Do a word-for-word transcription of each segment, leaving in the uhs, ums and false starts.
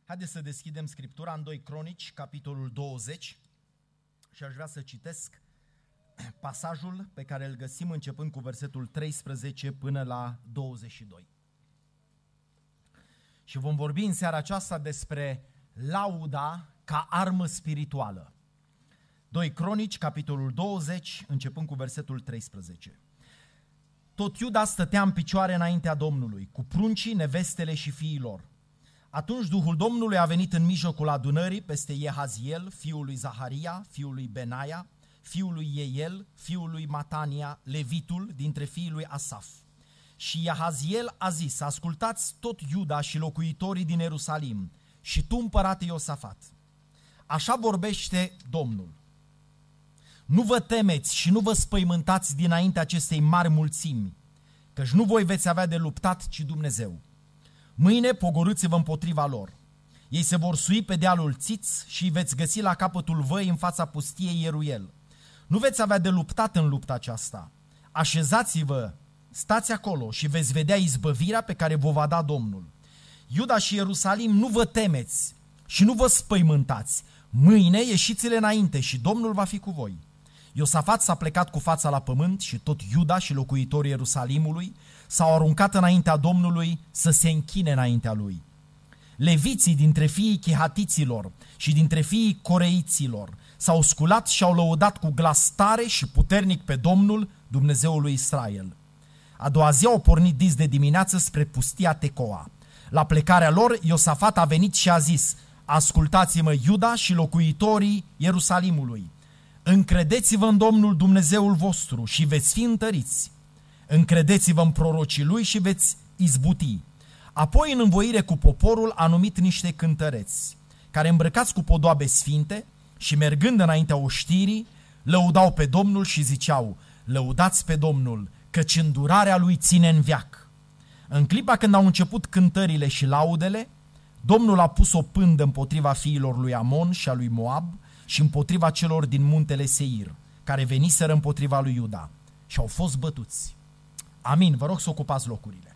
Haideți să deschidem Scriptura în doi Cronici, capitolul douăzeci, și aș vrea să citesc pasajul pe care îl găsim începând cu versetul treisprezece până la douăzeci și doi. Și vom vorbi în seara aceasta despre lauda ca armă spirituală. doi Cronici, capitolul douăzeci, începând cu versetul treisprezece. Tot Iuda stătea în picioare înaintea Domnului, cu pruncii, nevestele și fiii lor. Atunci Duhul Domnului a venit în mijlocul adunării peste Iehaziel, fiul lui Zaharia, fiul lui Benaia, fiul lui Ieiel, fiul lui Matania, levitul dintre fiii lui Asaf. Și Iehaziel a zis: ascultați tot Iuda și locuitorii din Ierusalim și tu, împărate Iosafat. Așa vorbește Domnul. Nu vă temeți și nu vă spăimântați dinaintea acestei mari mulțimi, căci nu voi veți avea de luptat, ci Dumnezeu. Mâine pogorâți-vă împotriva lor. Ei se vor sui pe dealul Țiț și îi veți găsi la capătul văii în fața pustiei Ieruel. Nu veți avea de luptat în lupta aceasta. Așezați-vă, stați acolo și veți vedea izbăvirea pe care vă va da Domnul. Iuda și Ierusalim, nu vă temeți și nu vă spăimântați. Mâine ieșiți-le înainte și Domnul va fi cu voi. Iosafat s-a plecat cu fața la pământ și tot Iuda și locuitorii Ierusalimului s-au aruncat înaintea Domnului să se închine înaintea lui. Leviții dintre fiii chehatiților și dintre fiii coreiților s-au sculat și au lăudat cu glas tare și puternic pe Domnul, Dumnezeul lui Israel. A doua zi au pornit dis de dimineață spre pustia Tecoa. La plecarea lor, Iosafat a venit și a zis: ascultați-mă, Iuda și locuitorii Ierusalimului. Încredeți-vă în Domnul Dumnezeul vostru și veți fi întăriți. Încredeți-vă în prorocii lui și veți izbuti. Apoi, în învoire cu poporul, a numit niște cântăreți, care, îmbrăcați cu podoabe sfinte și mergând înaintea oștirii, lăudau pe Domnul și ziceau: lăudați pe Domnul, căci îndurarea lui ține în veac. În clipa când au început cântările și laudele, Domnul a pus o pândă împotriva fiilor lui Amon și a lui Moab și împotriva celor din muntele Seir, care veniseră împotriva lui Iuda și au fost bătuți. Amin. Vă rog să ocupați locurile.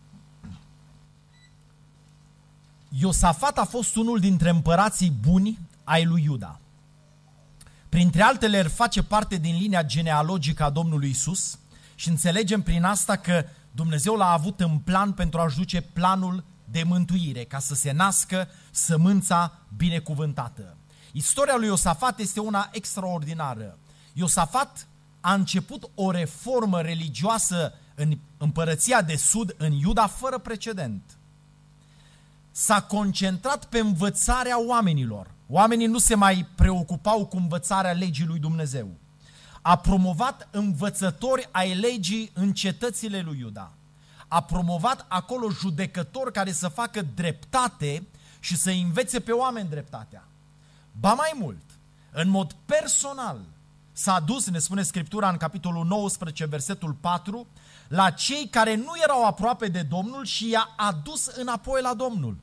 Iosafat a fost unul dintre împărații buni ai lui Iuda. Printre altele, el face parte din linia genealogică a Domnului Isus și înțelegem prin asta că Dumnezeu l-a avut în plan pentru a-și duce planul de mântuire, ca să se nască sămânța binecuvântată. Istoria lui Iosafat este una extraordinară. Iosafat a început o reformă religioasă în împărăția de sud, în Iuda, fără precedent. S-a concentrat pe învățarea oamenilor. Oamenii nu se mai preocupau cu învățarea legii lui Dumnezeu. A promovat învățători ai legii în cetățile lui Iuda. A promovat acolo judecători care să facă dreptate și să învețe pe oameni dreptatea. Ba mai mult, în mod personal, s-a dus, ne spune Scriptura în capitolul nouăsprezece, versetul patru, la cei care nu erau aproape de Domnul și i-a adus înapoi la Domnul.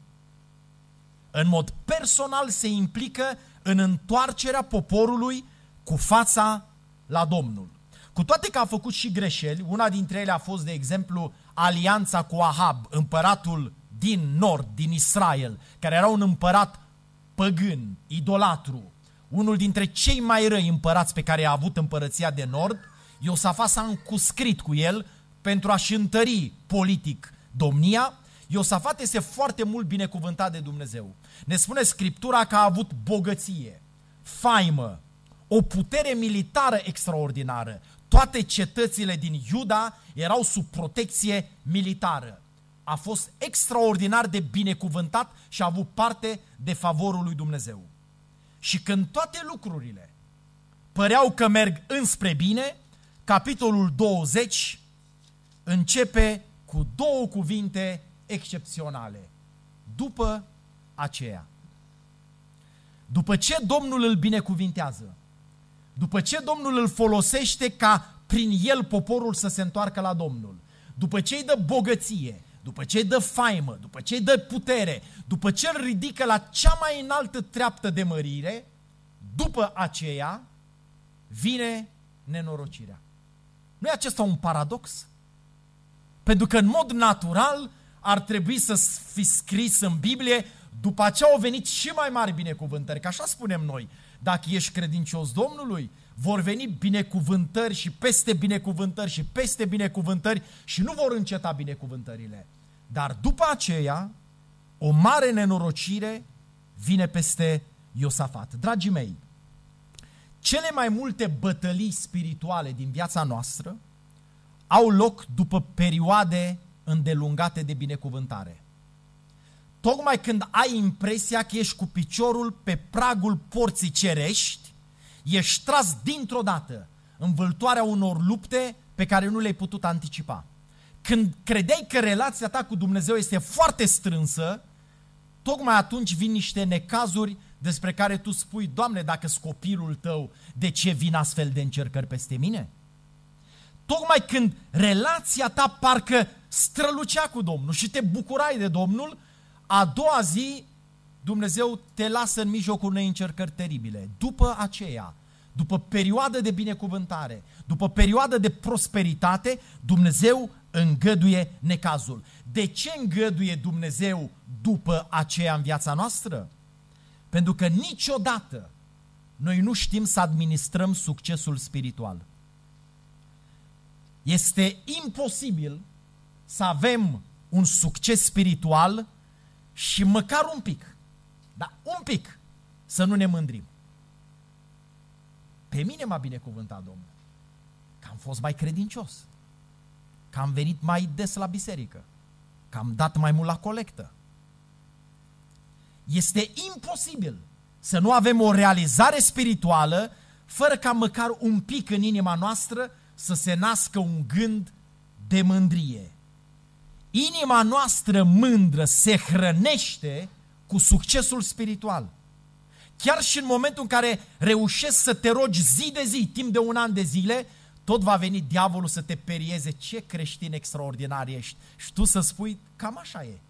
În mod personal se implică în întoarcerea poporului cu fața la Domnul. Cu toate că a făcut și greșeli, una dintre ele a fost, de exemplu, alianța cu Ahab, împăratul din nord, din Israel, care era un împărat păgân, idolatru, unul dintre cei mai răi împărați pe care a avut împărăția de nord. Iosafat s-a încuscrit cu el pentru a-și întări politic domnia. Iosafat este foarte mult binecuvântat de Dumnezeu. Ne spune Scriptura că a avut bogăție, faimă, o putere militară extraordinară. Toate cetățile din Iuda erau sub protecție militară. A fost extraordinar de binecuvântat și a avut parte de favorul lui Dumnezeu. Și când toate lucrurile păreau că merg înspre bine, capitolul douăzeci începe cu două cuvinte excepționale. După aceea. După ce Domnul îl binecuvintează, după ce Domnul îl folosește ca prin el poporul să se întoarcă la Domnul, după ce îi dă bogăție, după ce îi dă faimă, după ce îi dă putere, după ce îl ridică la cea mai înaltă treaptă de mărire, după aceea vine nenorocirea. Nu e acesta un paradox? Pentru că în mod natural ar trebui să fi scris în Biblie: După aceea au venit și mai mari binecuvântări, că așa spunem noi. Dacă ești credincios Domnului, vor veni binecuvântări și peste binecuvântări și peste binecuvântări și nu vor înceta binecuvântările. Dar după aceea, o mare nenorocire vine peste Iosafat. Dragii mei, cele mai multe bătălii spirituale din viața noastră au loc după perioade îndelungate de binecuvântare. Tocmai când ai impresia că ești cu piciorul pe pragul porții cerești, ești tras dintr-o dată în vâltoarea unor lupte pe care nu le-ai putut anticipa. Când credeai că relația ta cu Dumnezeu este foarte strânsă, tocmai atunci vin niște necazuri despre care tu spui: Doamne, dacă-s copilul tău, de ce vin astfel de încercări peste mine? Tocmai când relația ta parcă strălucea cu Domnul și te bucurai de Domnul, a doua zi Dumnezeu te lasă în mijlocul unei încercări teribile. După aceea, după perioadă de binecuvântare, după perioadă de prosperitate, Dumnezeu îngăduie necazul. De ce îngăduie Dumnezeu după aceea în viața noastră? Pentru că niciodată noi nu știm să administrăm succesul spiritual. Este imposibil să avem un succes spiritual și măcar un pic, dar un pic, să nu ne mândrim. Pe mine m-a binecuvântat Domnul, că am fost mai credincios, că am venit mai des la biserică, că am dat mai mult la colectă. Este imposibil să nu avem o realizare spirituală fără ca măcar un pic în inima noastră să se nască un gând de mândrie. Inima noastră mândră se hrănește cu succesul spiritual. Chiar și în momentul în care reușești să te rogi zi de zi, timp de un an de zile, tot va veni diavolul să te perieze: ce creștin extraordinar ești. Și tu să spui: cam așa e.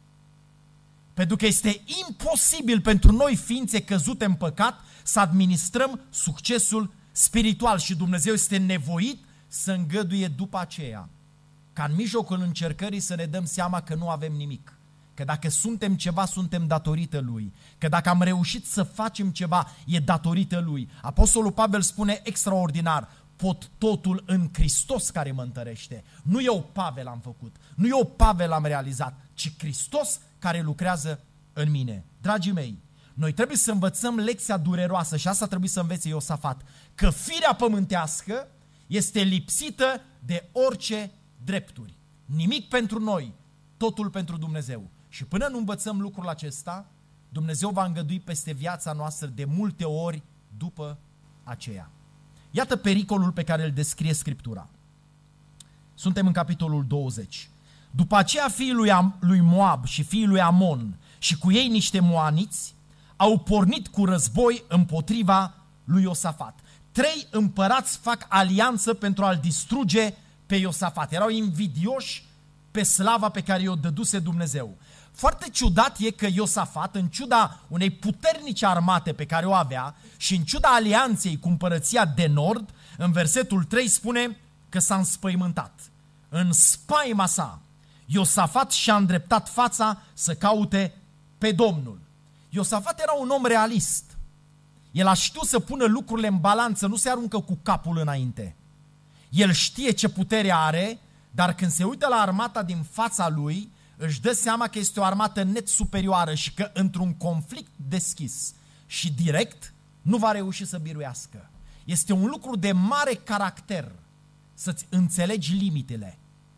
Pentru că este imposibil pentru noi, ființe căzute în păcat, să administrăm succesul spiritual și Dumnezeu este nevoit să îngăduie după aceea, ca în mijlocul încercării să ne dăm seama că nu avem nimic, că dacă suntem ceva, suntem datorită Lui, că dacă am reușit să facem ceva, e datorită Lui. Apostolul Pavel spune extraordinar: pot totul în Hristos care mă întărește. Nu eu, Pavel, am făcut, nu eu, Pavel, am realizat, ci Hristos care lucrează în mine. Dragii mei, noi trebuie să învățăm lecția dureroasă, și asta trebuie să învețe Iosafat, că firea pământească este lipsită de orice drepturi. Nimic pentru noi, totul pentru Dumnezeu. Și până nu învățăm lucrul acesta, Dumnezeu va îngădui peste viața noastră de multe ori după aceea. Iată pericolul pe care îl descrie Scriptura. Suntem în capitolul douăzeci. După aceea fiii lui, Am, lui Moab și fiii lui Amon și cu ei niște moaniți au pornit cu război împotriva lui Iosafat. Trei împărați fac alianță pentru a-l distruge pe Iosafat. Erau invidioși pe slava pe care i-o dăduse Dumnezeu. Foarte ciudat e că Iosafat, în ciuda unei puternice armate pe care o avea și în ciuda alianței cu împărăția de nord, în versetul trei spune că s-a înspăimântat. În spaima sa, Iosafat și-a îndreptat fața să caute pe Domnul. Iosafat era un om realist. El a știut să pună lucrurile în balanță, nu se aruncă cu capul înainte. El știe ce putere are, dar când se uită la armata din fața lui, își dă seama că este o armată net superioară și că într-un conflict deschis și direct nu va reuși să biruiască. Este un lucru de mare caracter să-ți înțelegi limitele.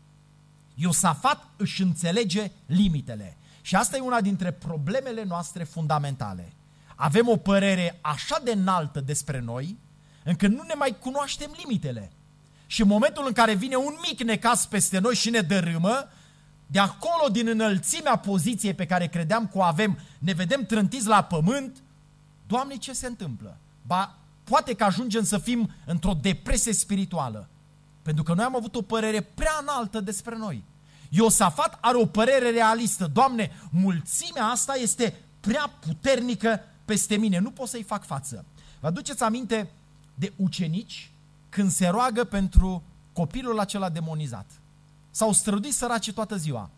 Iosafat își înțelege limitele. Și asta e una dintre problemele noastre fundamentale. Avem o părere așa de înaltă despre noi, încât nu ne mai cunoaștem limitele. Și în momentul în care vine un mic necaz peste noi și ne dărâmă, de acolo, din înălțimea poziției pe care credeam că o avem, ne vedem trântiți la pământ. Doamne, ce se întâmplă? Ba, poate că ajungem să fim într-o depresie spirituală, pentru că noi am avut o părere prea înaltă despre noi. Iosafat are o părere realistă. Doamne, mulțimea asta este prea puternică peste mine, nu pot să-i fac față. Vă aduceți aminte de ucenici când se roagă pentru copilul acela demonizat? S-au străduit săracii toată ziua.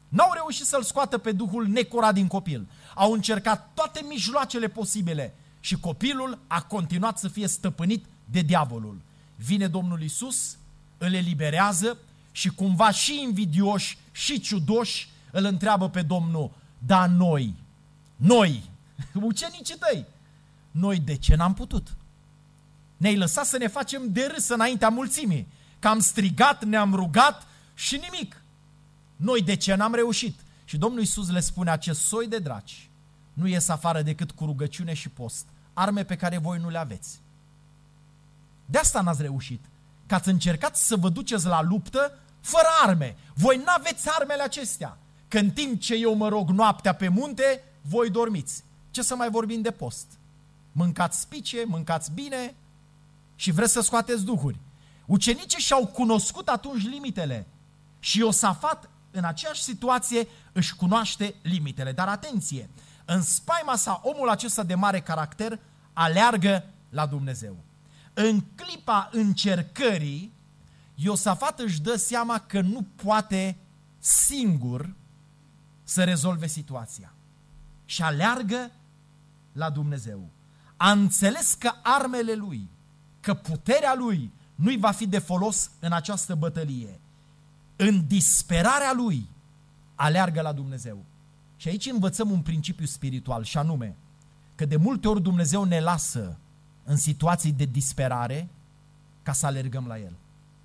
N-au reușit să-l scoată pe duhul necurat din copil. Au încercat toate mijloacele posibile și copilul a continuat să fie stăpânit de diavolul. Vine Domnul Iisus, îl eliberează și cumva și invidioși și ciudoși îl întreabă pe Domnul: da, noi, noi, ucenicii tăi, noi de ce n-am putut? Ne-ai lăsat să ne facem de râs înaintea mulțimii, că am strigat, ne-am rugat și nimic. Noi de ce n-am reușit? Și Domnul Iisus le spune: acest soi de draci nu ies afară decât cu rugăciune și post, arme pe care voi nu le aveți. De asta n-ați reușit, că ați încercat să vă duceți la luptă fără arme. Voi n-aveți armele acestea, că în timp ce eu mă rog noaptea pe munte, voi dormiți. Ce să mai vorbim de post? Mâncați spice, mâncați bine și vreți să scoateți duhuri. Ucenicii și-au cunoscut atunci limitele și Iosafat în aceeași situație își cunoaște limitele. Dar atenție, în spaima sa omul acesta de mare caracter aleargă la Dumnezeu. În clipa încercării, Iosafat își dă seama că nu poate singur să rezolve situația și aleargă la Dumnezeu. A înțeles că armele lui, că puterea lui nu-i va fi de folos în această bătălie. În disperarea lui, aleargă la Dumnezeu. Și aici învățăm un principiu spiritual, și anume că de multe ori Dumnezeu ne lasă în situații de disperare ca să alergăm la El.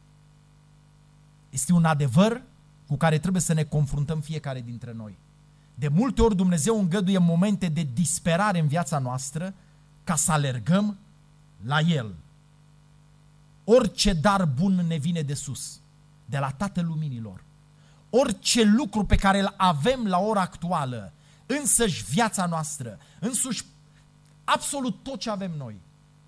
Este un adevăr cu care trebuie să ne confruntăm fiecare dintre noi. De multe ori Dumnezeu îngăduie momente de disperare în viața noastră ca să alergăm la El. Orice dar bun ne vine de sus, de la Tatăl Luminilor. Orice lucru pe care îl avem la ora actuală, însăși viața noastră, însuși absolut tot ce avem noi,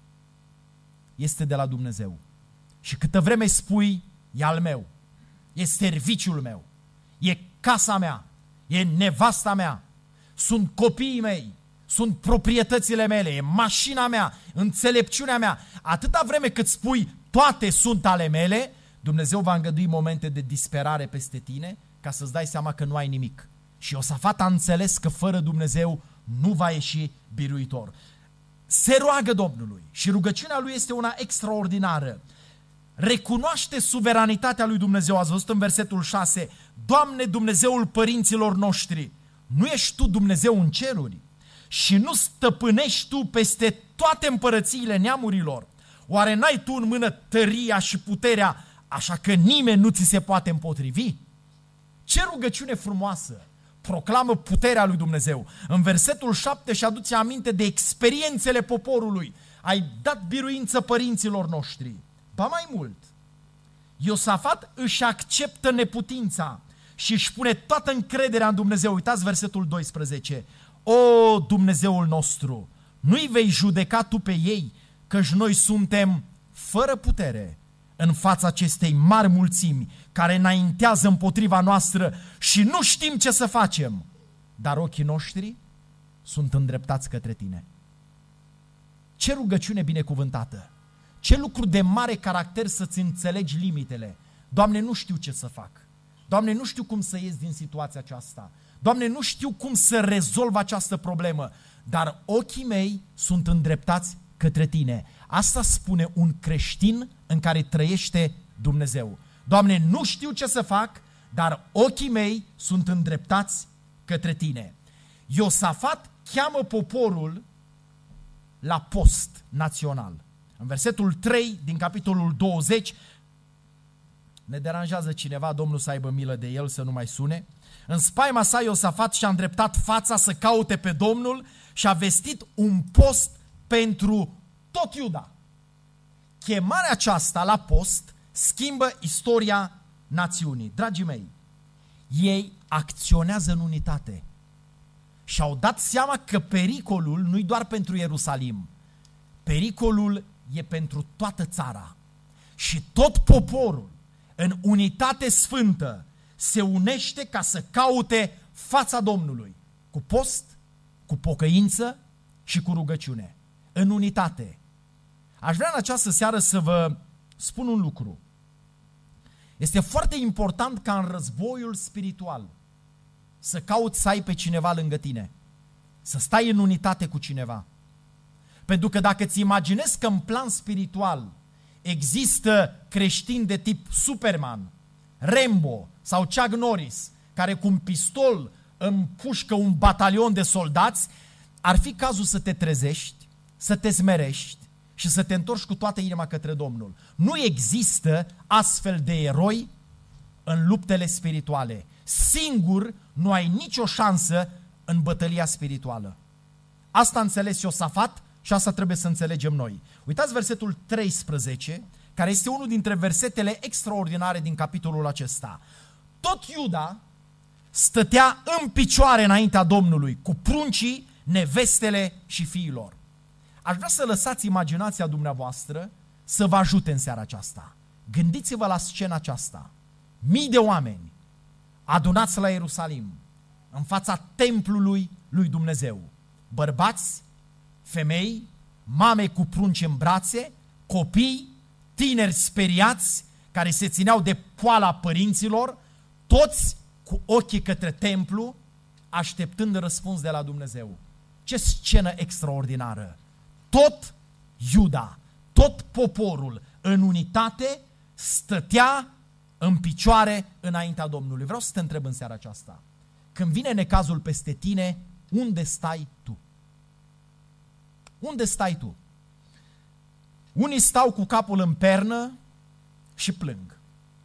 este de la Dumnezeu. Și câtă vreme spui: e al meu, e serviciul meu, e casa mea, e nevasta mea, sunt copiii mei, sunt proprietățile mele, e mașina mea, înțelepciunea mea, atâta vreme cât spui toate sunt ale mele, Dumnezeu va îngădui momente de disperare peste tine ca să-ți dai seama că nu ai nimic. Și Iosafat a înțeles că fără Dumnezeu nu va ieși biruitor. Se roagă Domnului și rugăciunea lui este una extraordinară. Recunoaște suveranitatea lui Dumnezeu. Ați văzut în versetul șase: Doamne, Dumnezeul părinților noștri, nu ești Tu Dumnezeu în ceruri și nu stăpânești Tu peste toate împărățiile neamurilor? Oare n-ai Tu în mână tăria și puterea, așa că nimeni nu ți se poate împotrivi? Ce rugăciune frumoasă! Proclamă puterea lui Dumnezeu. În versetul șapte și aduce aminte de experiențele poporului. Ai dat biruință părinților noștri. Ba mai mult, Iosafat își acceptă neputința și își pune toată încrederea în Dumnezeu. Uitați versetul doisprezece. O, Dumnezeul nostru, nu-i vei judeca Tu pe ei, căci noi suntem fără putere în fața acestei mari mulțimi care înaintează împotriva noastră și nu știm ce să facem, dar ochii noștri sunt îndreptați către Tine. Ce rugăciune binecuvântată! Ce lucru de mare caracter să-ți înțelegi limitele. Doamne, nu știu ce să fac. Doamne, nu știu cum să ies din situația aceasta. Doamne, nu știu cum să rezolv această problemă, dar ochii mei sunt îndreptați către Tine. Asta spune un creștin în care trăiește Dumnezeu. Doamne, nu știu ce să fac, dar ochii mei sunt îndreptați către Tine. Iosafat cheamă poporul la post național. În versetul trei din capitolul douăzeci, ne deranjează cineva, Domnul să aibă milă de el, să nu mai sune. În spaima sa Iosafat și-a îndreptat fața să caute pe Domnul și a vestit un post pentru tot Iuda. Chemarea aceasta la post schimbă istoria națiunii. Dragii mei, ei acționează în unitate și au dat seama că pericolul nu-i doar pentru Ierusalim, pericolul e pentru toată țara. Și tot poporul, în unitate sfântă, se unește ca să caute fața Domnului, cu post, cu pocăință și cu rugăciune. În unitate. Aș vrea în această seară să vă spun un lucru. Este foarte important ca în războiul spiritual să cauți să ai pe cineva lângă tine, să stai în unitate cu cineva. Pentru că dacă ți imaginezi că în plan spiritual există creștini de tip Superman, Rambo sau Chuck Norris, care cu un pistol împușcă un batalion de soldați, ar fi cazul să te trezești, să te smerești și să te întorci cu toată inima către Domnul. Nu există astfel de eroi în luptele spirituale. Singur nu ai nicio șansă în bătălia spirituală. Asta a înțeles Iosafat și asta trebuie să înțelegem noi. Uitați versetul treisprezece, care este unul dintre versetele extraordinare din capitolul acesta. Tot Iuda stătea în picioare înaintea Domnului, cu pruncii, nevestele și fiilor. Aș vrea să lăsați imaginația dumneavoastră să vă ajute în seara aceasta. Gândiți-vă la scena aceasta. Mii de oameni adunați la Ierusalim, în fața templului lui Dumnezeu. Bărbați, femei, mame cu prunci în brațe, copii, tineri speriați, care se țineau de poala părinților, toți cu ochii către templu, așteptând răspuns de la Dumnezeu. Ce scenă extraordinară! Tot Iuda, tot poporul în unitate stătea în picioare înaintea Domnului. Vreau să te întreb în seara aceasta. Când vine necazul peste tine, unde stai tu? Unde stai tu? Unii stau cu capul în pernă și plâng.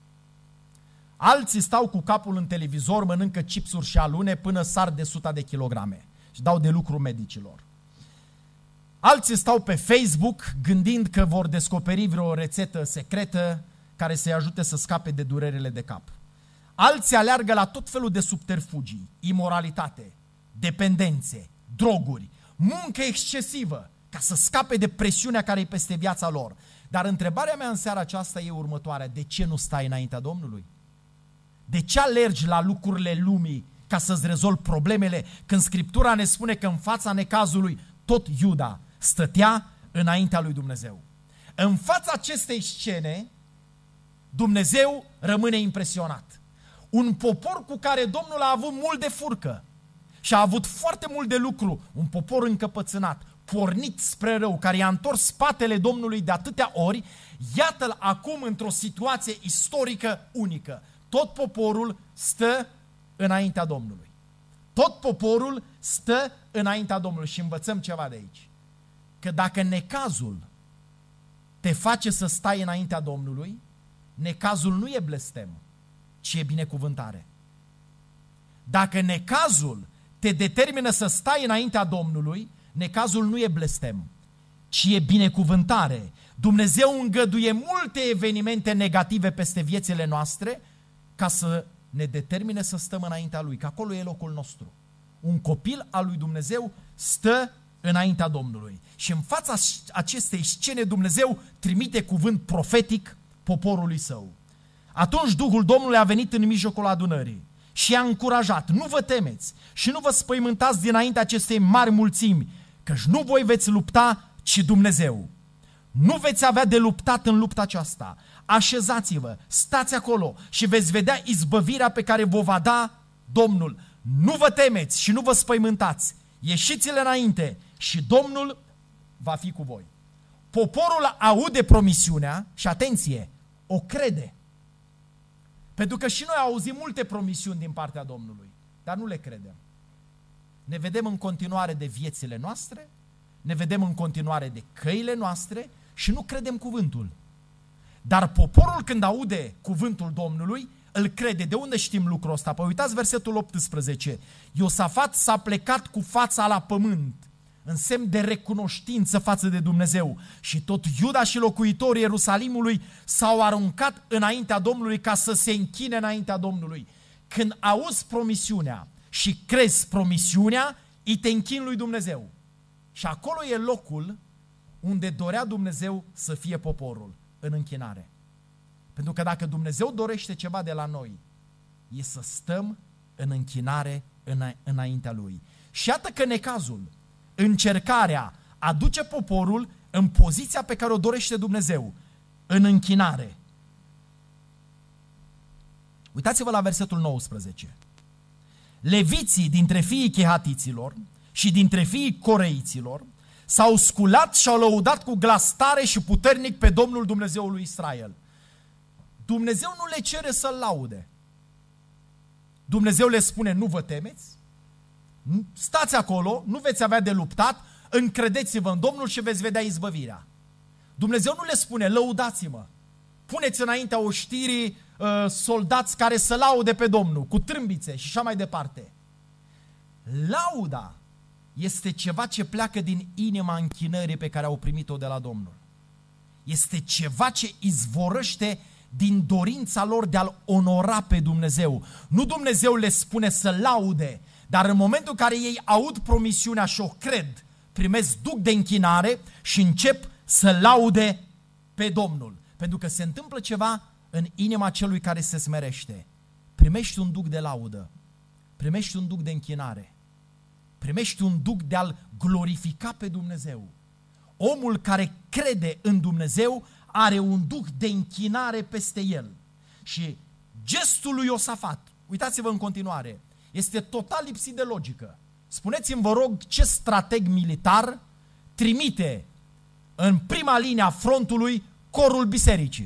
Alții stau cu capul în televizor, mănâncă chipsuri și alune până sar de suta de kilograme și dau de lucru medicilor. Alții stau pe Facebook gândind că vor descoperi vreo rețetă secretă care să-i ajute să scape de durerile de cap. Alții aleargă la tot felul de subterfugii, imoralitate, dependențe, droguri, muncă excesivă, ca să scape de presiunea care e peste viața lor. Dar întrebarea mea în seara aceasta e următoarea. De ce nu stai înaintea Domnului? De ce alergi la lucrurile lumii ca să-ți rezolvi problemele, când Scriptura ne spune că în fața necazului tot Iuda stătea înaintea lui Dumnezeu? În fața acestei scene, Dumnezeu rămâne impresionat. Un popor cu care Domnul a avut mult de furcă și a avut foarte mult de lucru, un popor încăpățânat, pornit spre rău, care i-a întors spatele Domnului de atâtea ori, iată-l acum într-o situație istorică unică. Tot poporul stă înaintea Domnului. Tot poporul stă înaintea Domnului și învățăm ceva de aici. Că dacă necazul te face să stai înaintea Domnului, necazul nu e blestem, ci e binecuvântare. Dacă necazul te determină să stai înaintea Domnului, necazul nu e blestem, ci e binecuvântare. Dumnezeu îngăduie multe evenimente negative peste viețile noastre ca să ne determine să stăm înaintea Lui, că acolo e locul nostru. Un copil al lui Dumnezeu stă înaintea Domnului. Și în fața acestei scene Dumnezeu trimite cuvânt profetic poporului său. Atunci Duhul Domnului a venit în mijlocul adunării și i-a încurajat: nu vă temeți și nu vă spăimântați dinaintea acestei mari mulțimi, căci nu voi veți lupta, ci Dumnezeu. Nu veți avea de luptat în lupta aceasta. Așezați-vă, stați acolo și veți vedea izbăvirea pe care vă va da Domnul. Nu vă temeți și nu vă spăimântați. Ieșiți-le înainte și Domnul va fi cu voi. Poporul aude promisiunea și, atenție, o crede. Pentru că și noi auzim multe promisiuni din partea Domnului, dar nu le credem. Ne vedem în continuare de viețile noastre, ne vedem în continuare de căile noastre și nu credem cuvântul. Dar poporul, când aude cuvântul Domnului, îl crede. De unde știm lucrul ăsta? Păi uitați versetul optsprezece. Iosafat s-a plecat cu fața la pământ, în semn de recunoștință față de Dumnezeu. Și tot Iuda și locuitorii Ierusalimului s-au aruncat înaintea Domnului ca să se închine înaintea Domnului. Când auzi promisiunea și crezi promisiunea, îi te închini lui Dumnezeu. Și acolo e locul unde dorea Dumnezeu să fie poporul, în închinare. Pentru că dacă Dumnezeu dorește ceva de la noi, e să stăm în închinare înaintea Lui. Și iată că necazul, încercarea, aduce poporul în poziția pe care o dorește Dumnezeu, în închinare. Uitați-vă la versetul nouăsprezece. leviții dintre fiii chehatiților și dintre fiii coreiților s-au sculat și au lăudat cu glas tare și puternic pe Domnul Dumnezeul lui Israel. Dumnezeu nu le cere să-L laude. Dumnezeu le spune, nu vă temeți, stați acolo, nu veți avea de luptat, încredeți-vă în Domnul și veți vedea izbăvirea. Dumnezeu nu le spune, lăudați-mă, puneți înaintea oștirii uh, soldați care să laude pe Domnul, cu trâmbițe și așa mai departe. Lauda este ceva ce pleacă din inima închinării pe care au primit-o de la Domnul. Este ceva ce izvorăște din dorința lor de a-L onora pe Dumnezeu. Nu Dumnezeu le spune să laude, dar în momentul în care ei aud promisiunea și o cred, primesc duc de închinare și încep să laude pe Domnul. Pentru că se întâmplă ceva în inima celui care se smerește. Primești un duc de laudă, primești un duc de închinare, primești un duc de a-L glorifica pe Dumnezeu. Omul care crede în Dumnezeu are un duh de închinare peste el. Și gestul lui Iosafat, uitați-vă în continuare, este total lipsit de logică. Spuneți-mi, vă rog, ce strateg militar trimite în prima linie a frontului corul bisericii?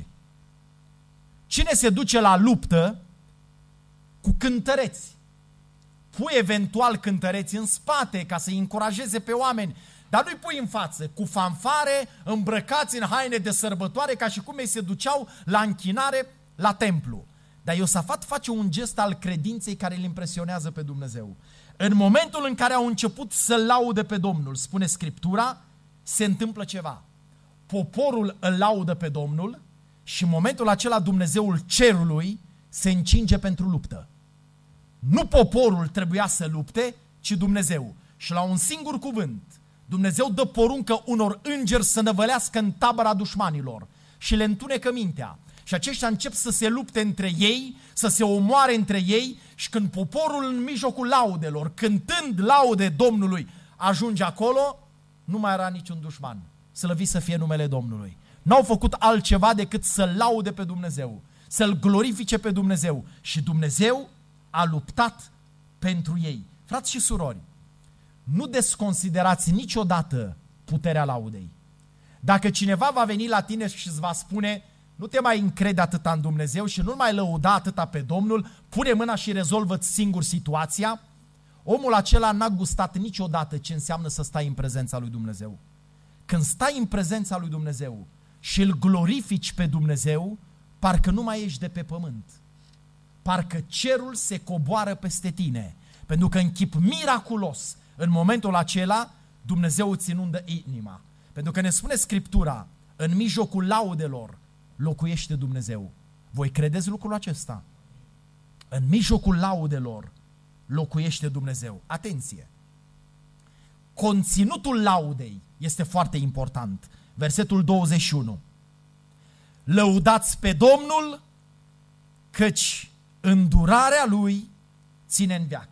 Cine se duce la luptă cu cântăreți? Pui eventual cântăreți în spate ca să-i încurajeze pe oameni, dar nu-i pui în față, cu fanfare, îmbrăcați în haine de sărbătoare, ca și cum ei se duceau la închinare la templu. Dar Iosafat face un gest al credinței care îl impresionează pe Dumnezeu. În momentul în care au început să laude pe Domnul, spune Scriptura, se întâmplă ceva. Poporul îl laudă pe Domnul și în momentul acela Dumnezeul cerului se încinge pentru luptă. Nu poporul trebuia să lupte, ci Dumnezeu. Și la un singur cuvânt, Dumnezeu dă poruncă unor îngeri să năvălească în tabăra dușmanilor și le întunecă mintea. Și aceștia încep să se lupte între ei, să se omoare între ei și când poporul în mijlocul laudelor, cântând laude Domnului, ajunge acolo, nu mai era niciun dușman. Slăvit să fie numele Domnului. N-au făcut altceva decât să laude pe Dumnezeu, să-L glorifice pe Dumnezeu și Dumnezeu a luptat pentru ei. Frați și surori, nu desconsiderați niciodată puterea laudei. Dacă cineva va veni la tine și îți va spune, nu te mai încrede atâta în Dumnezeu și nu mai lăuda atâta pe Domnul, pune mâna și rezolvă-ți singur situația, omul acela n-a gustat niciodată ce înseamnă să stai în prezența lui Dumnezeu. Când stai în prezența lui Dumnezeu și îl glorifici pe Dumnezeu, parcă nu mai ești de pe pământ. Parcă cerul se coboară peste tine, pentru că în chip miraculos, în momentul acela, Dumnezeu îți inundă inima. Pentru că ne spune Scriptura, în mijlocul laudelor locuiește Dumnezeu. Voi credeți lucrul acesta? În mijlocul laudelor locuiește Dumnezeu. Atenție! Conținutul laudei este foarte important. Versetul douăzeci și unu. Lăudați pe Domnul, căci îndurarea Lui ține în veac.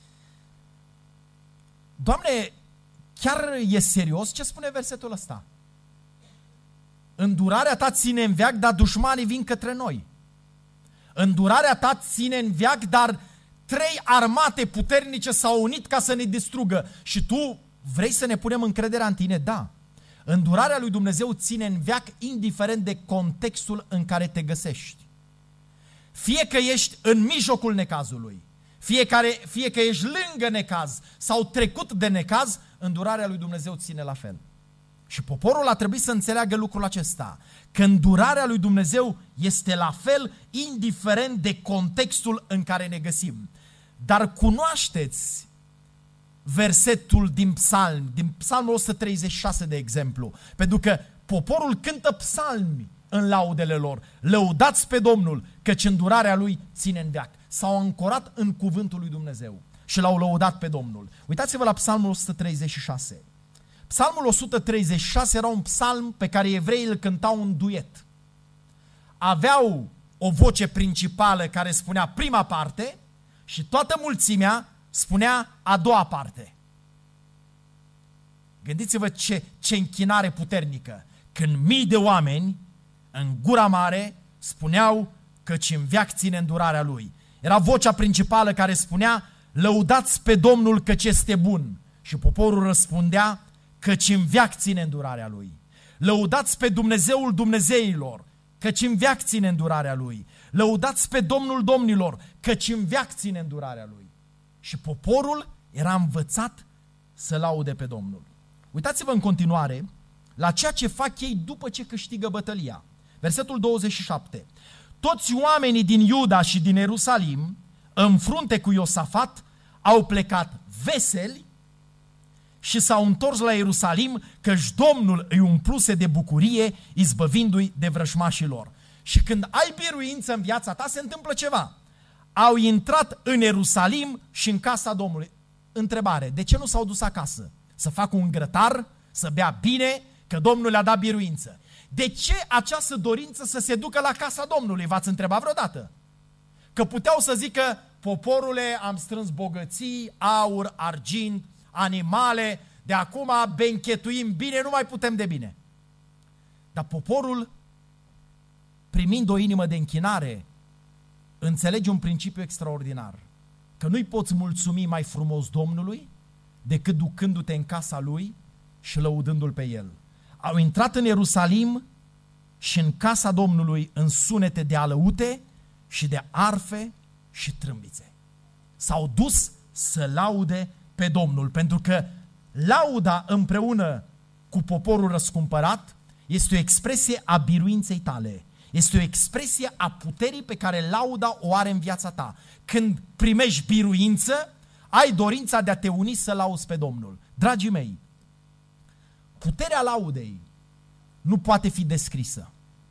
Doamne, chiar e serios ce spune versetul ăsta? Îndurarea ta ține în veac, dar dușmanii vin către noi. Îndurarea ta ține în veac, dar trei armate puternice s-au unit ca să ne distrugă. Și tu vrei să ne punem încrederea în tine? Da. Îndurarea lui Dumnezeu ține în veac indiferent de contextul în care te găsești. Fie că ești în mijlocul necazului, fie, care, fie că ești lângă necaz sau trecut de necaz, îndurarea lui Dumnezeu ține la fel. Și poporul a trebuit să înțeleagă lucrul acesta, că îndurarea lui Dumnezeu este la fel, indiferent de contextul în care ne găsim. Dar cunoașteți versetul din psalm, din psalmul o sută treizeci și șase de exemplu, pentru că poporul cântă psalmi în laudele lor. Lăudați pe Domnul, căci îndurarea Lui ține în veac. S-au ancorat în cuvântul lui Dumnezeu și l-au lăudat pe Domnul. Uitați-vă la psalmul o sută treizeci și șase. Psalmul o sută treizeci și șase era un psalm pe care evreii îl cântau în duet. Aveau o voce principală care spunea prima parte și toată mulțimea spunea a doua parte. Gândiți-vă ce, ce închinare puternică. Când mii de oameni în gura mare spuneau căci în veac ține îndurarea Lui. Era vocea principală care spunea lăudați pe Domnul căci este bun. Și poporul răspundea, căci în veac ține îndurarea Lui. Lăudați pe Dumnezeul Dumnezeilor, căci în veac ține îndurarea Lui. Lăudați pe Domnul Domnilor, căci în veac ține îndurarea Lui. Și poporul era învățat să laude pe Domnul. Uitați-vă în continuare la ceea ce fac ei după ce câștigă bătălia. Versetul douăzeci și șapte. Toți oamenii din Iuda și din Ierusalim, în frunte cu Iosafat, au plecat veseli și s-au întors la Ierusalim, căci Domnul îi umpluse de bucurie, izbăvindu-i de vrăjmașii lor. Și când ai biruință în viața ta, se întâmplă ceva. Au intrat în Ierusalim și în casa Domnului. Întrebare, de ce nu s-au dus acasă? Să facă un grătar, să bea bine, că Domnul le-a dat biruință. De ce această dorință să se ducă la casa Domnului? V-ați întrebat vreodată? Că puteau să zică, poporule, am strâns bogății, aur, argint, animale, de acum benchetuim bine, nu mai putem de bine. Dar poporul, primind o inimă de închinare, înțelege un principiu extraordinar. Că nu-i poți mulțumi mai frumos Domnului decât ducându-te în casa Lui și lăudându-L pe El. Au intrat în Ierusalim și în casa Domnului în sunete de alăute și de arfe și trâmbițe. S-au dus să laude pe Domnul, pentru că lauda împreună cu poporul răscumpărat este o expresie a biruinței tale. Este o expresie a puterii pe care lauda o are în viața ta. Când primești biruință, ai dorința de a te uni să lauzi pe Domnul. Dragii mei, puterea laudei nu poate fi descrisă.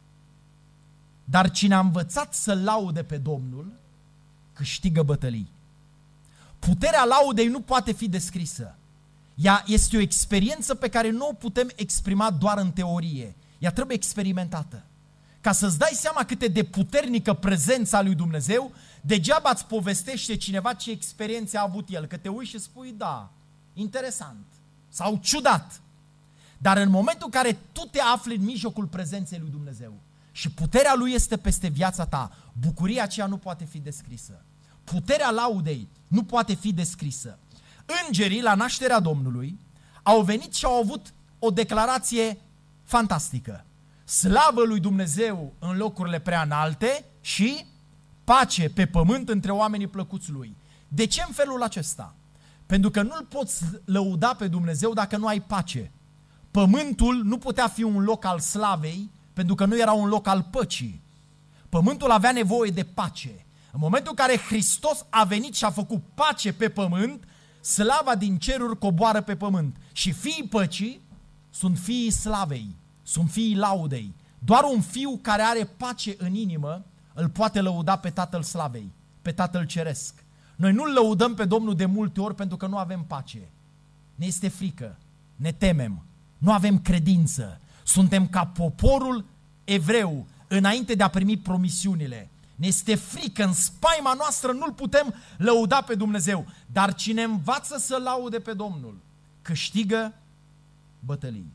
Dar cine a învățat să laude pe Domnul, câștigă bătălii. Puterea laudei nu poate fi descrisă. Ea este o experiență pe care nu o putem exprima doar în teorie. Ea trebuie experimentată. Ca să-ți dai seama cât de puternică prezența lui Dumnezeu, degeaba îți povestește cineva ce experiențe a avut el. Că te uiți și spui, da, interesant sau ciudat. Dar în momentul în care tu te afli în mijlocul prezenței lui Dumnezeu și puterea Lui este peste viața ta, bucuria aceea nu poate fi descrisă. Puterea laudei nu poate fi descrisă. Îngerii, la nașterea Domnului, au venit și au avut o declarație fantastică. Slavă lui Dumnezeu în locurile prea înalte și pace pe pământ între oamenii plăcuți Lui. De ce în felul acesta? Pentru că nu-L poți lăuda pe Dumnezeu dacă nu ai pace. Pământul nu putea fi un loc al slavei, pentru că nu era un loc al păcii. Pământul avea nevoie de pace. În momentul în care Hristos a venit și a făcut pace pe pământ, slava din ceruri coboară pe pământ. Și fiii păcii sunt fiii slavei, sunt fiii laudei. Doar un fiu care are pace în inimă îl poate lăuda pe Tatăl slavei, pe Tatăl ceresc. Noi nu-L lăudăm pe Domnul de multe ori pentru că nu avem pace. Ne este frică, ne temem, nu avem credință. Suntem ca poporul evreu înainte de a primi promisiunile. Ne este frică, în spaima noastră nu-L putem lăuda pe Dumnezeu. Dar cine învață să laude pe Domnul, câștigă bătălii.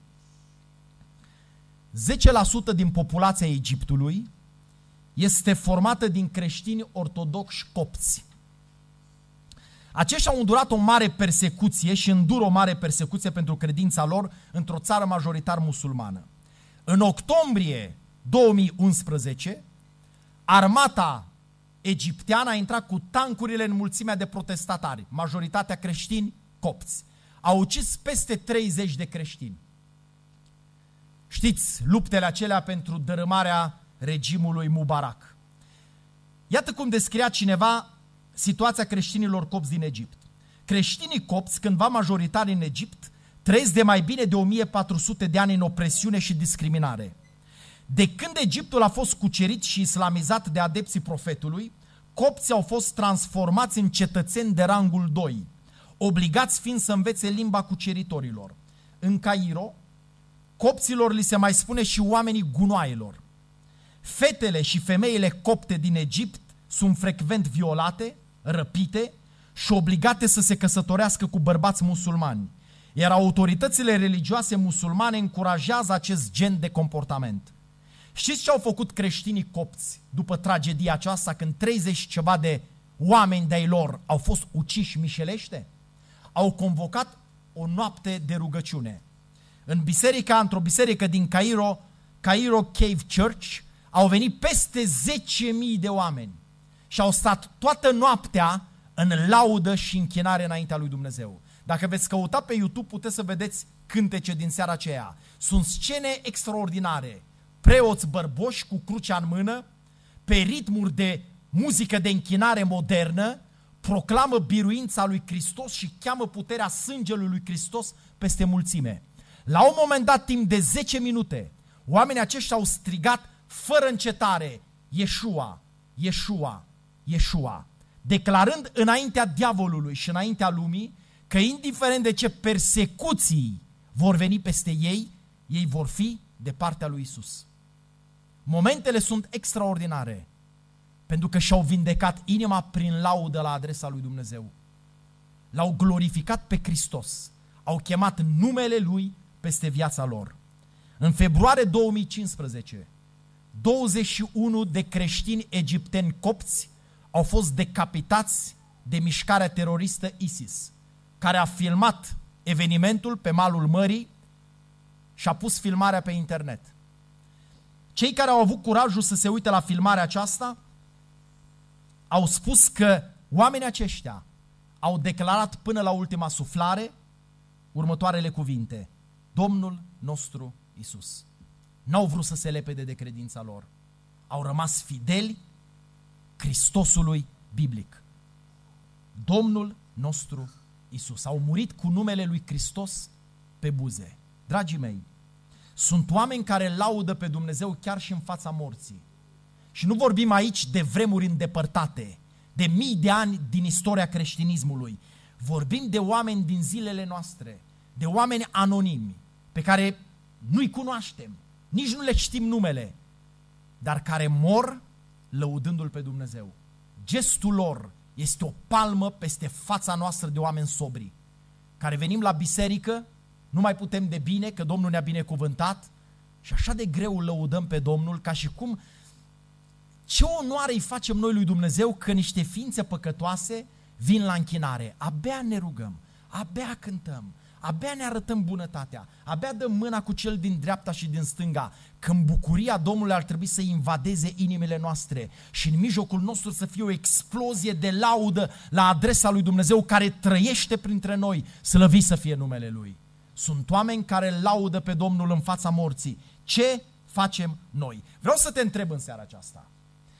zece la sută din populația Egiptului este formată din creștini ortodoxi copți. Aceștia au îndurat o mare persecuție și îndură o mare persecuție pentru credința lor într-o țară majoritar musulmană. În octombrie două mii unsprezece, armata egipteană a intrat cu tancurile în mulțimea de protestatari, majoritatea creștini copți. Au ucis peste treizeci de creștini. Știți, luptele acelea pentru dărâmarea regimului Mubarak. Iată cum descria cineva situația creștinilor copți din Egipt. Creștinii copți, cândva majoritari în Egipt, trăiesc de mai bine de o mie patru sute de ani în opresiune și discriminare. De când Egiptul a fost cucerit și islamizat de adepții profetului, copții au fost transformați în cetățeni de rangul doi, obligați fiind să învețe limba cuceritorilor. În Cairo, copților li se mai spune și oamenii gunoaielor. Fetele și femeile copte din Egipt sunt frecvent violate, răpite și obligate să se căsătorească cu bărbați musulmani, iar autoritățile religioase musulmane încurajează acest gen de comportament. Știți ce au făcut creștinii copți după tragedia aceasta, când treizeci ceva de oameni de-ai lor au fost uciși mișelește? Au convocat o noapte de rugăciune. În biserica, într-o biserică din Cairo, Cairo Cave Church, au venit peste zece mii de oameni și au stat toată noaptea în laudă și închinare înaintea lui Dumnezeu. Dacă veți căuta pe YouTube, puteți să vedeți cântece din seara aceea. Sunt scene extraordinare. Preoți bărboși cu crucea în mână, pe ritmuri de muzică de închinare modernă, proclamă biruința lui Hristos și cheamă puterea sângelui lui Hristos peste mulțime. La un moment dat, timp de zece minute, oamenii aceștia au strigat fără încetare, Iesua, Iesua, Iesua, declarând înaintea diavolului și înaintea lumii că indiferent de ce persecuții vor veni peste ei, ei vor fi de partea lui Isus. Momentele sunt extraordinare, pentru că și-au vindecat inima prin laudă la adresa lui Dumnezeu. L-au glorificat pe Hristos, au chemat numele Lui peste viața lor. În februarie două mii cincisprezece, douăzeci și unu de creștini egipteni copți au fost decapitați de mișcarea teroristă ISIS, care a filmat evenimentul pe malul mării și a pus filmarea pe internet. Cei care au avut curajul să se uite la filmarea aceasta au spus că oamenii aceștia au declarat până la ultima suflare următoarele cuvinte: Domnul nostru Isus. N-au vrut să se lepede de credința lor. Au rămas fideli Hristosului biblic. Domnul nostru Isus. Au murit cu numele lui Hristos pe buze. Dragii mei, sunt oameni care laudă pe Dumnezeu chiar și în fața morții. Și nu vorbim aici de vremuri îndepărtate, de mii de ani din istoria creștinismului. Vorbim de oameni din zilele noastre, de oameni anonimi, pe care nu-i cunoaștem, nici nu le știm numele, dar care mor lăudându-L pe Dumnezeu. Gestul lor este o palmă peste fața noastră de oameni sobri, care venim la biserică, nu mai putem de bine, că Domnul ne-a binecuvântat și așa de greu lăudăm pe Domnul, ca și cum ce onoare îi facem noi lui Dumnezeu că niște ființe păcătoase vin la închinare. Abia ne rugăm, abia cântăm, abia ne arătăm bunătatea, abia dăm mâna cu cel din dreapta și din stânga, când bucuria Domnului ar trebui să invadeze inimile noastre și în mijlocul nostru să fie o explozie de laudă la adresa lui Dumnezeu care trăiește printre noi, slăvit să fie numele Lui. Sunt oameni care laudă pe Domnul în fața morții. Ce facem noi? Vreau să te întreb în seara aceasta.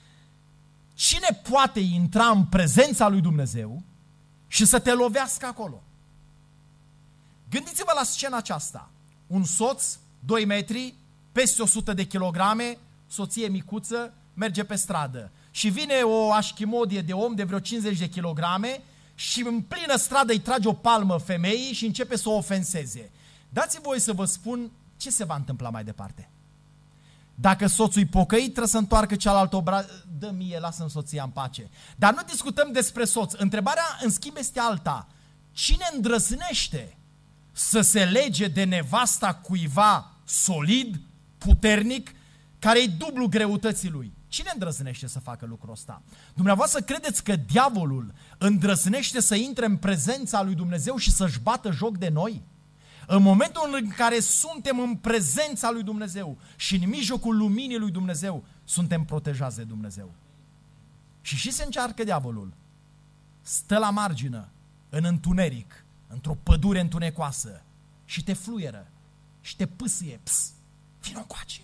Cine poate intra în prezența lui Dumnezeu și să te lovească acolo? Gândiți-vă la scena aceasta. Un soț, doi metri, peste o sută de kilograme, soție micuță, merge pe stradă. Și vine o așchimodie de om de vreo cincizeci de kilograme și în plină stradă îi trage o palmă femeii și începe să o ofenseze. Dați-mi voie să vă spun ce se va întâmpla mai departe. Dacă soțul e pocăit, trebuie să întoarcă cealaltă obrază. Dă mie, lasă-mi soția în pace. Dar nu discutăm despre soț. Întrebarea, în schimb, este alta. Cine îndrăznește să se lege de nevasta cuiva solid, puternic, care e dublu greutății lui? Cine îndrăznește să facă lucrul ăsta? Dumneavoastră credeți că diavolul îndrăznește să intre în prezența lui Dumnezeu și să-și bată joc de noi? În momentul în care suntem în prezența lui Dumnezeu și în mijlocul luminii lui Dumnezeu, suntem protejați de Dumnezeu. Și și se încearcă diavolul. Stă la margină, în întuneric, într-o pădure întunecoasă și te fluieră și te pâsâie. Ps, vino încoace.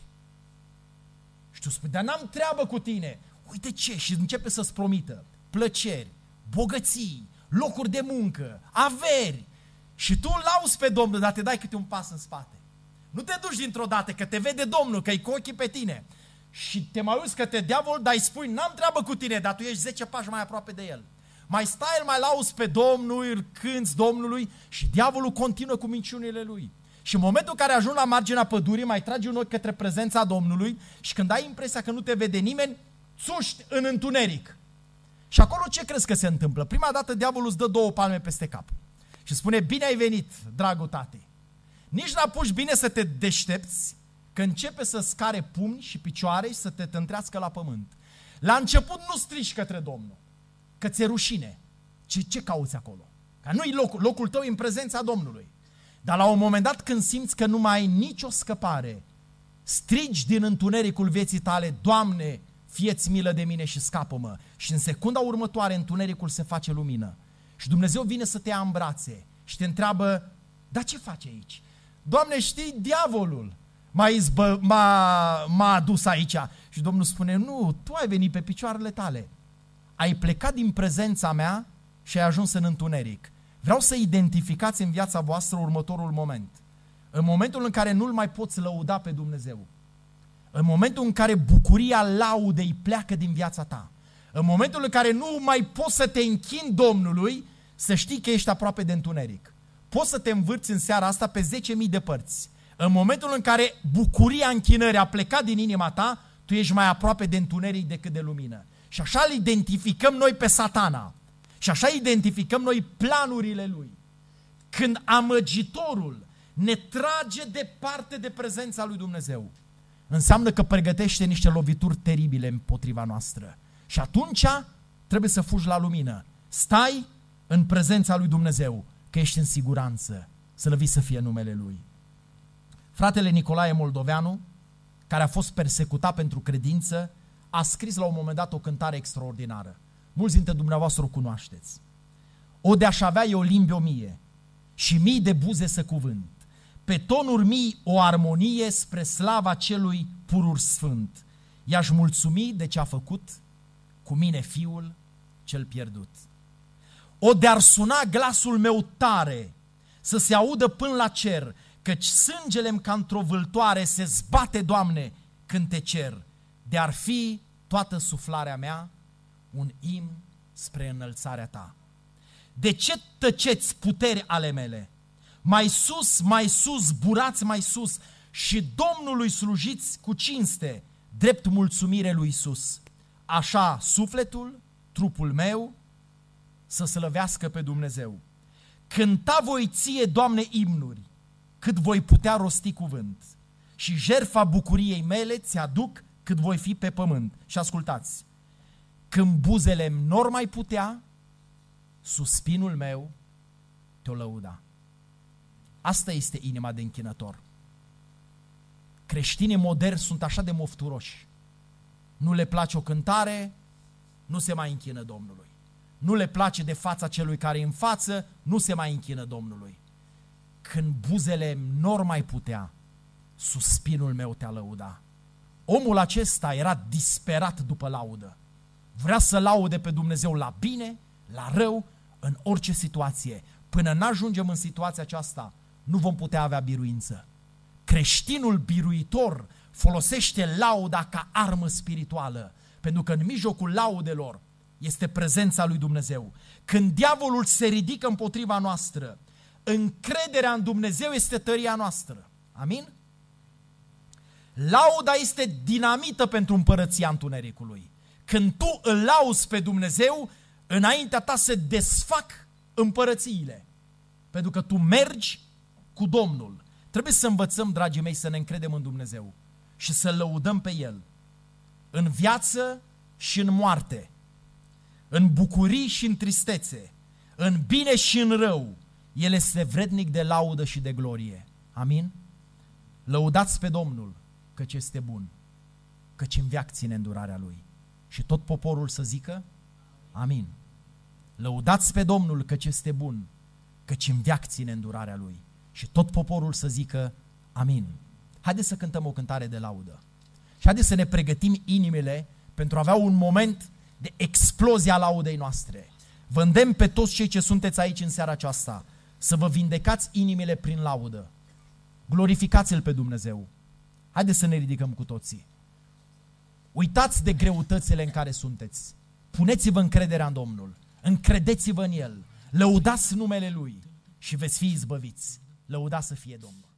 Și tu spui, dar n-am treabă cu tine. Uite ce, și începe să-ți promită plăceri, bogății, locuri de muncă, averi. Și tu îl lauzi pe Domnul, dar te dai câte un pas în spate. Nu te duci dintr-o dată, că te vede Domnul, că e cu ochii pe tine. Și te mai uiți către diavol, dar îi spui, n-am treabă cu tine, dar tu ești zece pași mai aproape de el. Mai stai, îl mai lauzi pe Domnul, îl cânți Domnului și diavolul continuă cu minciunile lui. Și în momentul în care ajungi la marginea pădurii, mai tragi un ochi către prezența Domnului și când ai impresia că nu te vede nimeni, țuști în întuneric. Și acolo ce crezi că se întâmplă? Prima dată diavolul îți dă două palme peste cap. Și spune, bine ai venit, dragul tati. Nici n-apuci bine să te deștepți, că începe să scare pumni și picioare și să te tântrească la pământ. La început nu strigi către Domnul, că ți-e rușine. Ce, ce cauți acolo? Că nu-i locul, locul tău e în prezența Domnului. Dar la un moment dat când simți că nu mai ai nicio scăpare, strigi din întunericul vieții tale, Doamne, fie-ți milă de mine și scapă-mă. Și în secunda următoare întunericul se face lumină. Și Dumnezeu vine să te ia în brațe și te întreabă, dar ce faci aici? Doamne, știi, diavolul m-a, izbă, m-a, m-a adus aici. Și Domnul spune, nu, tu ai venit pe picioarele tale. Ai plecat din prezența mea și ai ajuns în întuneric. Vreau să identificați în viața voastră următorul moment. În momentul în care nu-L mai poți lăuda pe Dumnezeu. În momentul în care bucuria laudei pleacă din viața ta. În momentul în care nu mai poți să te închini Domnului, să știi că ești aproape de întuneric. Poți să te învârți în seara asta pe zece mii de părți. În momentul în care bucuria închinării a plecat din inima ta, tu ești mai aproape de întuneric decât de lumină. Și așa îl identificăm noi pe Satana. Și așa identificăm noi planurile lui. Când amăgitorul ne trage departe de prezența lui Dumnezeu, înseamnă că pregătește niște lovituri teribile împotriva noastră. Și atunci trebuie să fugi la lumină. Stai în prezența lui Dumnezeu, că ești în siguranță. Slăvit să fie numele Lui. Fratele Nicolae Moldoveanu, care a fost persecutat pentru credință, a scris la un moment dat o cântare extraordinară. Mulți dintre dumneavoastră o cunoașteți. O de-aș avea eu limbi o mie și mii de buze să cuvânt, pe tonuri mii o armonie spre slava celui purur sfânt. I-aș mulțumi de ce a făcut cu mine fiul cel pierdut. O de-ar suna glasul meu tare, să se audă până la cer, căci sângele-mi ca într-o vâltoare se zbate, Doamne, când te cer. De-ar fi toată suflarea mea un imn spre înălțarea ta. De ce tăceți, puteri ale mele? Mai sus, mai sus, burați mai sus și Domnului slujiți cu cinste, drept mulțumire lui Iisus. Așa sufletul, trupul meu, să slăvească pe Dumnezeu. Cânta voi ție, Doamne, imnuri, cât voi putea rosti cuvânt, și jertfa bucuriei mele ți-aduc cât voi fi pe pământ. Și ascultați, când buzele n-or mai putea, suspinul meu te-o lăuda. Asta este inima de închinător. Creștinii moderni sunt așa de mofturoși. Nu le place o cântare, nu se mai închină Domnului. Nu le place de fața celui care e în față, nu se mai închină Domnului. Când buzele n-or mai putea, suspinul meu te-a lăuda. Omul acesta era disperat după laudă. Vrea să laude pe Dumnezeu la bine, la rău, în orice situație. Până n-ajungem în situația aceasta, nu vom putea avea biruință. Creștinul biruitor folosește lauda ca armă spirituală, pentru că în mijlocul laudelor este prezența lui Dumnezeu. Când diavolul se ridică împotriva noastră, încrederea în Dumnezeu este tăria noastră. Amin? Lauda este dinamită pentru împărăția întunericului. Când tu îl lauzi pe Dumnezeu, înaintea ta se desfac împărățiile. Pentru că tu mergi cu Domnul. Trebuie să învățăm, dragii mei, să ne încredem în Dumnezeu și să lăudăm pe El. În viață și în moarte, în bucurii și în tristețe, în bine și în rău, El este vrednic de laudă și de glorie. Amin? Lăudați pe Domnul, căci este bun, căci în veac ține îndurarea Lui. Și tot poporul să zică, amin. Lăudați pe Domnul, căci este bun, căci în veac ține îndurarea Lui. Și tot poporul să zică, amin. Haideți să cântăm o cântare de laudă. Și haideți să ne pregătim inimile pentru a avea un moment de explozie a laudei noastre. Vă îndemn pe toți cei ce sunteți aici în seara aceasta să vă vindecați inimile prin laudă. Glorificați-L pe Dumnezeu. Haideți să ne ridicăm cu toții. Uitați de greutățile în care sunteți. Puneți-vă încrederea în Domnul. Încredeți-vă în El. Lăudați numele Lui și veți fi izbăviți. Lăudați să fie Domnul.